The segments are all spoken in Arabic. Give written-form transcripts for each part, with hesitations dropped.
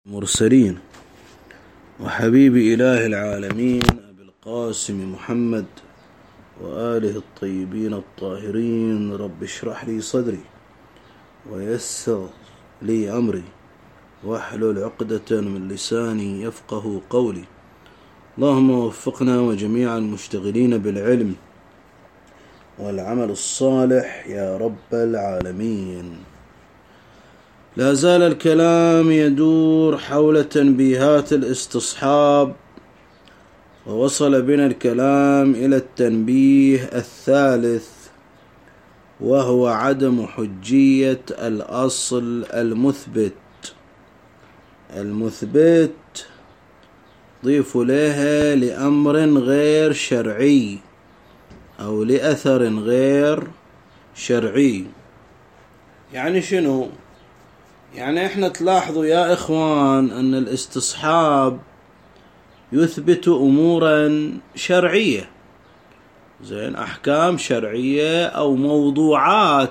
مرسلين وحبيب إله العالمين أبي القاسم محمد وآله الطيبين الطاهرين. رب اشرح لي صدري ويسر لي أمري واحلل عقدة من لساني يفقه قولي. اللهم وفقنا وجميع المشتغلين بالعلم والعمل الصالح يا رب العالمين. لا زال الكلام يدور حول تنبيهات الاستصحاب، ووصل بنا الكلام إلى التنبيه الثالث، وهو عدم حجية الأصل المثبت ضيف لها لأمر غير شرعي أو لأثر غير شرعي. يعني شنو؟ يعني احنا تلاحظوا يا إخوان أن الاستصحاب يثبت أمورا شرعية، زين، أحكام شرعية أو موضوعات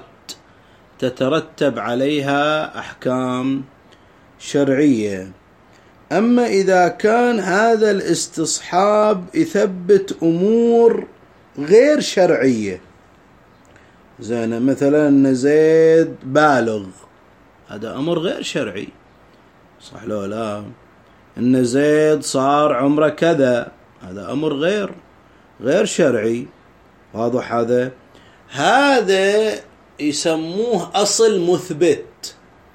تترتب عليها أحكام شرعية. أما إذا كان هذا الاستصحاب يثبت أمور غير شرعية، زين، مثلا زيد بالغ، هذا أمر غير شرعي، صح لو لا؟ إن زيد صار عمره كذا، هذا أمر غير شرعي، واضح؟ هذا يسموه أصل مثبت،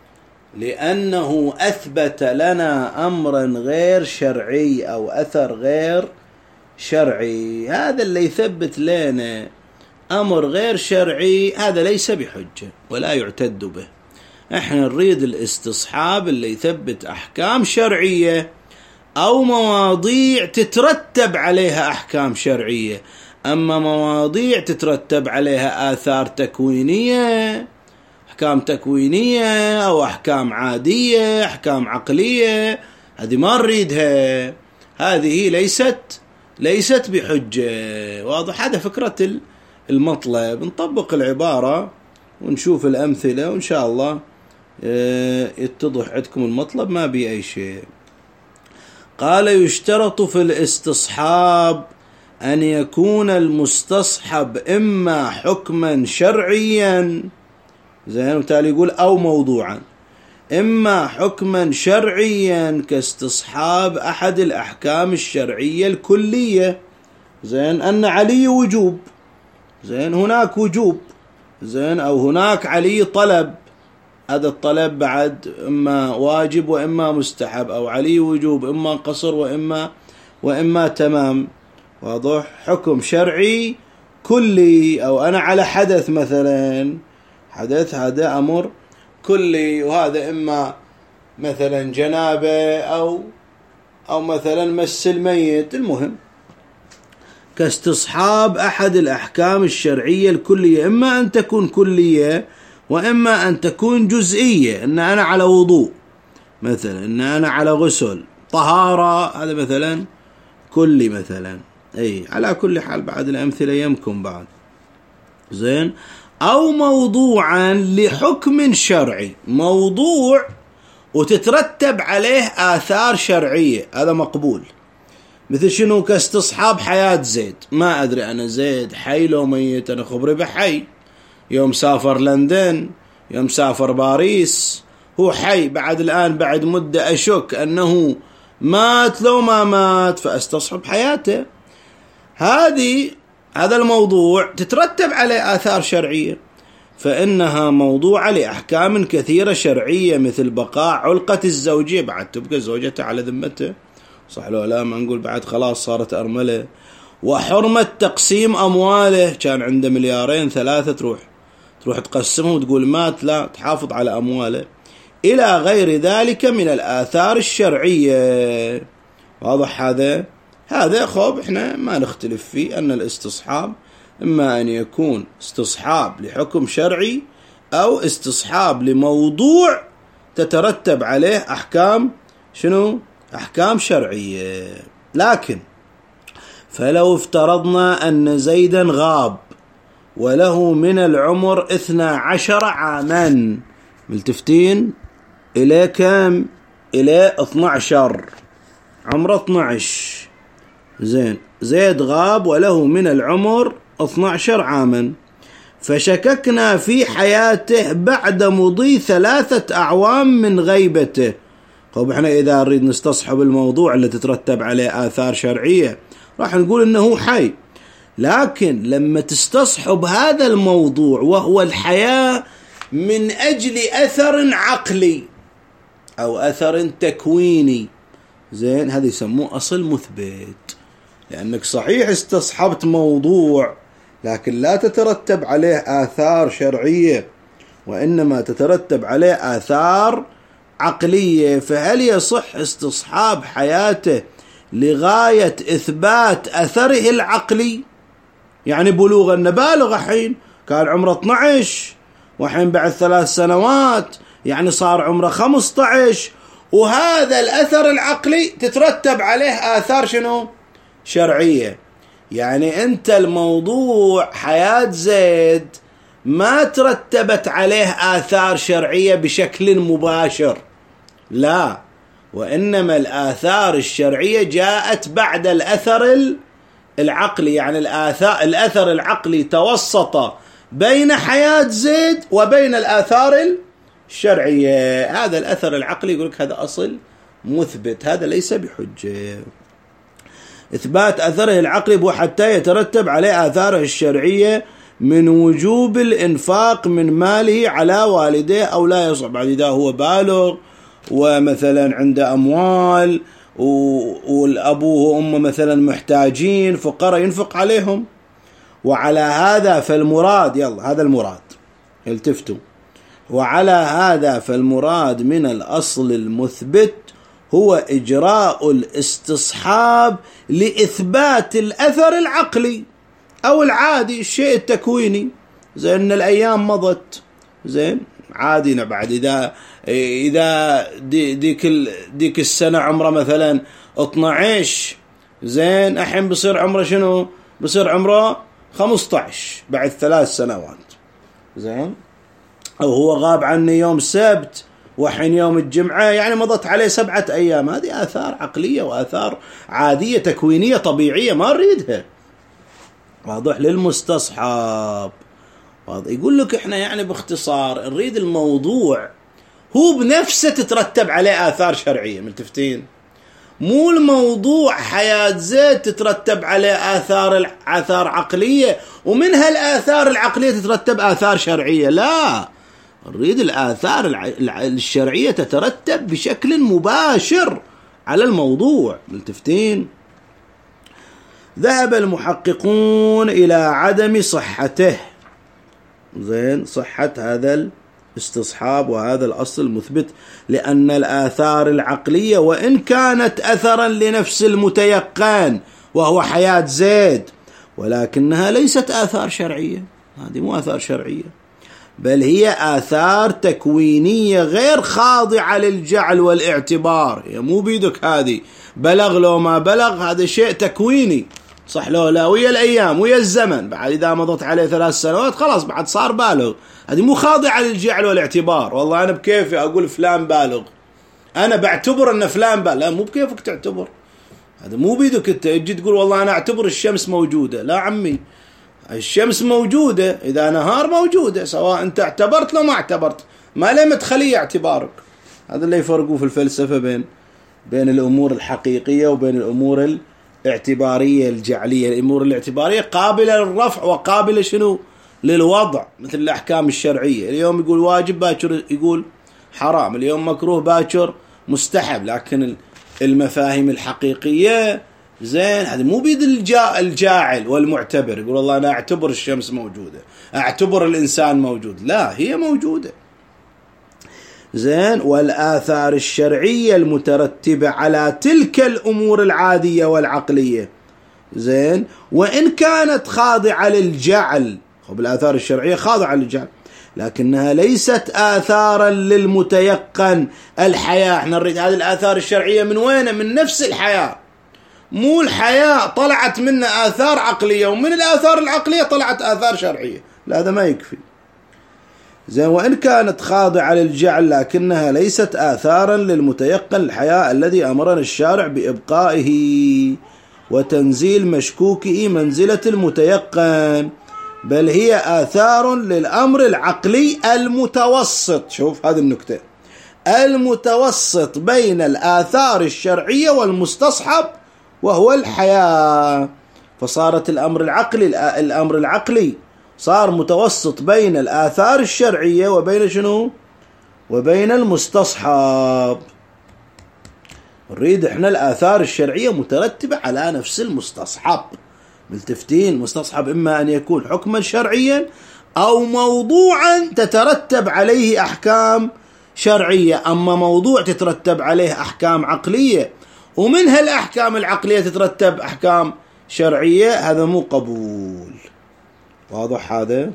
لأنه أثبت لنا أمرا غير شرعي أو أثر غير شرعي. هذا اللي يثبت لنا أمر غير شرعي هذا ليس بحجة ولا يعتد به. احنا نريد الاستصحاب اللي يثبت أحكام شرعية أو مواضيع تترتب عليها أحكام شرعية. أما مواضيع تترتب عليها آثار تكوينية، أحكام تكوينية أو أحكام عادية، أحكام عقلية، هذه ما نريدها، هذه ليست بحجة. واضح؟ هذا فكرة المطلب. نطبق العبارة ونشوف الأمثلة وإن شاء الله يتضح عندكم المطلب ما بي أي شيء. قال: يشترط في الاستصحاب أن يكون المستصحب إما حكما شرعيا، زين، وتالي يقول أو موضوعا، إما حكما شرعيا كاستصحاب أحد الأحكام الشرعية الكلية، زين، أن علي وجوب، زين، هناك وجوب، زين، أو هناك علي طلب، هذا الطلب بعد إما واجب وإما مستحب، أو علي وجوب إما قصر وإما تمام. واضح؟ حكم شرعي كلي. أو أنا على حدث مثلا، حدث هذا أمر كلي، وهذا إما مثلا جنابة أو مثلا مس الميت، المهم كاستصحاب أحد الأحكام الشرعية الكلية، إما أن تكون كلية وإما أن تكون جزئية. إن أنا على وضوء مثلا، إن أنا على غسل، طهارة، هذا مثلا كلي مثلا. أي على كل حال بعد الأمثلة يمكن بعد، زين. أو موضوعا لحكم شرعي، موضوع وتترتب عليه آثار شرعية، هذا مقبول. مثل شنو؟ كاستصحاب حياة زيد، ما أدري أنا زيد حي لو ميت، أنا خبري بحي، يوم سافر لندن، يوم سافر باريس، هو حي، بعد الآن بعد مدة أشك أنه مات لو ما مات، فأستصحب حياته. هذا الموضوع تترتب عليه آثار شرعية، فإنها موضوعة لأحكام كثيرة شرعية، مثل بقاء علقة الزوجية، بعد تبقى زوجته على ذمته، صح لو لا؟ ما نقول بعد خلاص صارت أرملة. وحرمة تقسيم أمواله، كان عنده 2-3 تروح تقسمه وتقول مات، لا، تحافظ على أمواله، إلى غير ذلك من الآثار الشرعية. واضح؟ هذا خب احنا ما نختلف فيه، أن الاستصحاب إما أن يكون استصحاب لحكم شرعي أو استصحاب لموضوع تترتب عليه أحكام شنو؟ أحكام شرعية. لكن فلو افترضنا أن زيدا غاب وله من العمر 12 عاما، ملتفتين إلى كم؟ إلى 12، عمره 12. زين، زيد غاب وله من العمر 12 عاما، فشككنا في حياته بعد مضي 3 أعوام من غيبته. طب احنا إذا نريد نستصحب الموضوع اللي تترتب عليه آثار شرعية راح نقول إنه حي، لكن لما تستصحب هذا الموضوع وهو الحياة من أجل أثر عقلي أو أثر تكويني، زين، هذا يسموه أصل مثبت، لأنك صحيح استصحبت موضوع لكن لا تترتب عليه آثار شرعية وإنما تترتب عليه آثار عقلية. فهل يصح استصحاب حياته لغاية إثبات أثره العقلي؟ يعني بلوغ النبالغ حين كان عمره 12 وحين بعد 3 سنوات يعني صار عمره 15، وهذا الأثر العقلي تترتب عليه آثار شنو؟ شرعية. يعني أنت الموضوع حياة زيد ما ترتبت عليه آثار شرعية بشكل مباشر، لا، وإنما الآثار الشرعية جاءت بعد الأثر العقلي. يعني الأثر العقلي توسط بين حياة زيد وبين الآثار الشرعية. هذا الأثر العقلي يقول لك هذا أصل مثبت، هذا ليس بحجة. إثبات أثره العقلي حتى يترتب عليه آثاره الشرعية من وجوب الإنفاق من ماله على والديه أو لا يصح. بعد إذا هو بالغ ومثلا عنده أموال والأبوه وأمه مثلا محتاجين فقراء ينفق عليهم، وعلى هذا فالمراد، يلا هذا المراد، التفتوا، وعلى هذا فالمراد من الأصل المثبت هو إجراء الاستصحاب لإثبات الأثر العقلي أو العادي، الشيء التكويني، زي أن الأيام مضت، زين عادي. بعد إذا ديك السنة عمره مثلا 12، زين، الحين بصير عمره شنو؟ بصير عمره 15 بعد 3 سنوات، زين، أو هو غاب عني يوم السبت وحين يوم الجمعة يعني مضت عليه 7 أيام. هذه آثار عقلية وآثار عادية تكوينية طبيعية ما نريدها. واضح للمستصحب. يقول لك احنا يعني باختصار نريد الموضوع هو بنفسه تترتب عليه آثار شرعية، ملتفتين؟ مو الموضوع حياة زيد تترتب عليه آثار عقلية ومنها الآثار العقلية تترتب آثار شرعية، لا، نريد الآثار الشرعية تترتب بشكل مباشر على الموضوع، ملتفتين؟ ذهب المحققون إلى عدم صحته، زين، صحة هذا الاستصحاب وهذا الأصل المثبت، لأن الآثار العقلية وإن كانت أثرا لنفس المتيقن وهو حياة زيد ولكنها ليست آثار شرعية. هذه مو آثار شرعية، بل هي آثار تكوينية غير خاضعة للجعل والاعتبار. هي مو بيدك، هذه بلغ لو ما بلغ هذا شيء تكويني، صح لو لا، ويا الأيام ويا الزمن، بعد إذا مضت عليه 3 سنوات خلاص بعد صار بالغ. هذه مو خاضعة للجعل والاعتبار. والله أنا بكيفي أقول فلان بالغ، أنا بعتبر أن فلان بالغ، لا، مو بكيفك تعتبر، هذا مو بيدك. أنت تجي تقول والله أنا أعتبر الشمس موجودة، لا عمي، الشمس موجودة إذا نهار موجودة، سواء أنت اعتبرت لو ما اعتبرت، ما لم تخلي اعتبارك. هذا اللي يفرقوا في الفلسفة بين الأمور الحقيقية وبين الأمور الاعتبارية الجعلية. الأمور الاعتبارية قابلة للرفع وقابلة شنو؟ للوضع، مثل الأحكام الشرعية. اليوم يقول واجب باكر يقول حرام، اليوم مكروه باكر مستحب، لكن المفاهيم الحقيقية، زين، هذا مو بيد الجاعل والمعتبر يقول والله أنا أعتبر الشمس موجودة، أعتبر الإنسان موجود، لا، هي موجودة، زين. والآثار الشرعية المترتبة على تلك الأمور العادية والعقلية، زين، وإن كانت خاضعة للجعل، الآثار الشرعية خاضعة للجعل، لكنها ليست آثارا للمتيقن الحياة. احنا نريد هذه الآثار الشرعية من وين؟ من نفس الحياة، مو الحياة طلعت منها آثار عقلية ومن الآثار العقلية طلعت آثار شرعية، لا، هذا ما يكفي. زين وإن كانت خاضعة للجعل لكنها ليست آثارا للمتيقن الحياة الذي أمرنا الشارع بإبقائه وتنزيل مشكوكه منزلة المتيقن، بل هي آثار للأمر العقلي المتوسط. شوف هذه النكتة، المتوسط بين الآثار الشرعية والمستصحب وهو الحياة. فصارت الأمر العقلي صار متوسط بين الآثار الشرعية وبين شنو؟ وبين المستصحب. نريد احنا الآثار الشرعية مترتبة على نفس المستصحب. ملتفتين، مستصحب إما أن يكون حكما شرعيا أو موضوعا تترتب عليه أحكام شرعية. أما موضوع تترتب عليه أحكام عقلية ومنها الأحكام العقلية تترتب أحكام شرعية، هذا مو قبول. واضح هذا؟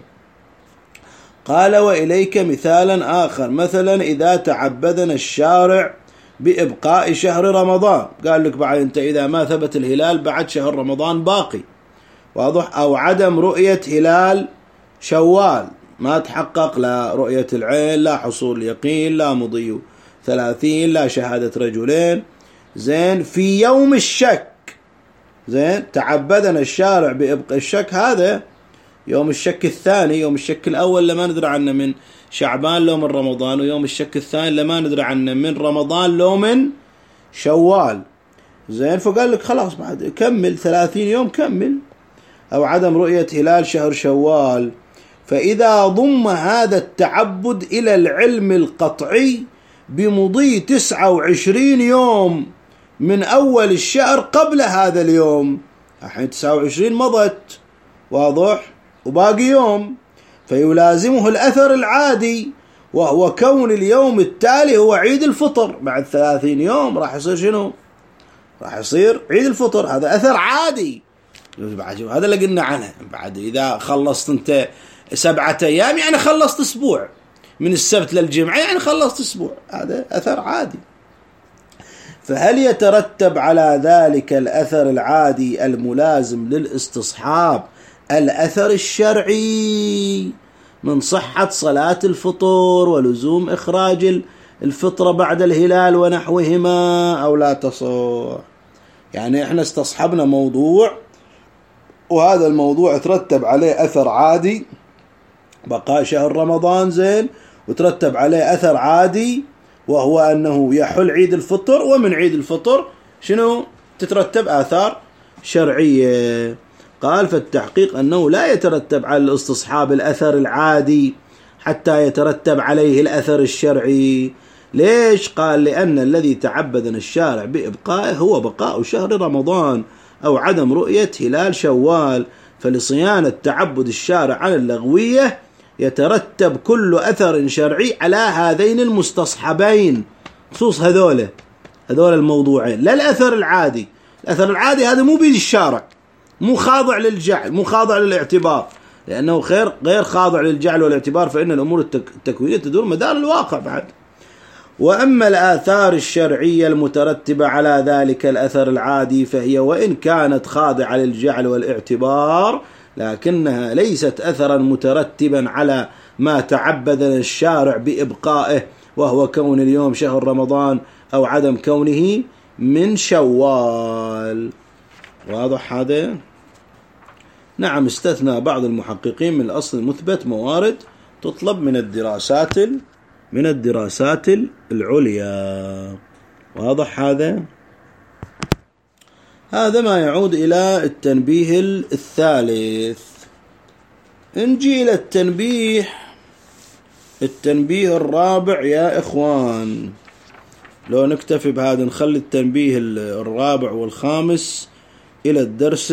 قال وإليك مثالا آخر، مثلا إذا تعبدنا الشارع بإبقاء شهر رمضان، قال لك بعد أنت إذا ما ثبت الهلال بعد شهر رمضان باقي، واضح، أو عدم رؤية هلال شوال، ما تحقق لا رؤية العين لا حصول يقين لا مضي 30 لا شهادة رجلين، زين، في يوم الشك، زين، تعبدنا الشارع بإبقاء الشك، هذا يوم الشك الثاني، يوم الشك الأول لما ندري عنه من شعبان لو من رمضان، ويوم الشك الثاني لما ندري عنه من رمضان لو من شوال، زين. فقال لك خلاص بعد كمل 30 يوم كمل. أو عدم رؤية هلال شهر شوال، فإذا ضم هذا التعبد إلى العلم القطعي بمضي 29 يوم من أول الشهر قبل هذا اليوم، الحين 29 مضت، واضح، وباقي يوم، فيلازمه الأثر العادي وهو كون اليوم التالي هو عيد الفطر. بعد 30 يوم راح يصير شنو؟ راح يصير عيد الفطر، هذا أثر عادي. هذا اللي قلنا عنه. بعد إذا خلصت أنت 7 أيام يعني خلصت أسبوع، من السبت للجمعة يعني خلصت أسبوع، هذا أثر عادي. فهل يترتب على ذلك الأثر العادي الملازم للاستصحاب الأثر الشرعي من صحة صلاة الفطور ولزوم إخراج الفطرة بعد الهلال ونحوهما، أو لا تصح؟ يعني احنا استصحبنا موضوع وهذا الموضوع ترتب عليه أثر عادي بقاء شهر رمضان، زين، وترتب عليه أثر عادي وهو أنه يحل عيد الفطر، ومن عيد الفطر شنو تترتب آثار شرعية. قال فالتحقيق أنه لا يترتب على الاستصحاب الأثر العادي حتى يترتب عليه الأثر الشرعي. ليش؟ قال لأن الذي تعبدنا الشارع بإبقائه هو بقاء شهر رمضان أو عدم رؤية هلال شوال، فلصيانة تعبد الشارع عن اللغوية يترتب كل أثر شرعي على هذين المستصحبين، خصوص هذول الموضوعين، لا الأثر العادي. الأثر العادي هذا مو بيد الشارع، مو خاضع للجعل، مو خاضع للاعتبار، لأنه غير خاضع للجعل والاعتبار، فإن الأمور التكوينية تدور مدار الواقع بعد. وأما الآثار الشرعية المترتبة على ذلك الأثر العادي فهي وإن كانت خاضعة للجعل والاعتبار لكنها ليست أثرا مترتبا على ما تعبدنا الشارع بإبقائه، وهو كون اليوم شهر رمضان أو عدم كونه من شوال. واضح هذا؟ نعم، استثنى بعض المحققين من الأصل المثبت موارد تطلب من الدراسات العليا. واضح هذا؟ هذا ما يعود إلى التنبيه الثالث. نجي إلى التنبيه الرابع يا إخوان. لو نكتفي بهذا نخلي التنبيه الرابع والخامس إلى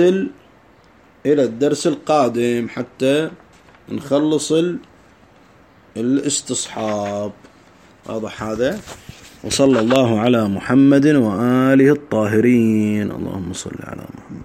الدرس القادم حتى نخلص الاستصحاب. واضح هذا؟ وصلى الله على محمد وآله الطاهرين. اللهم صل على محمد.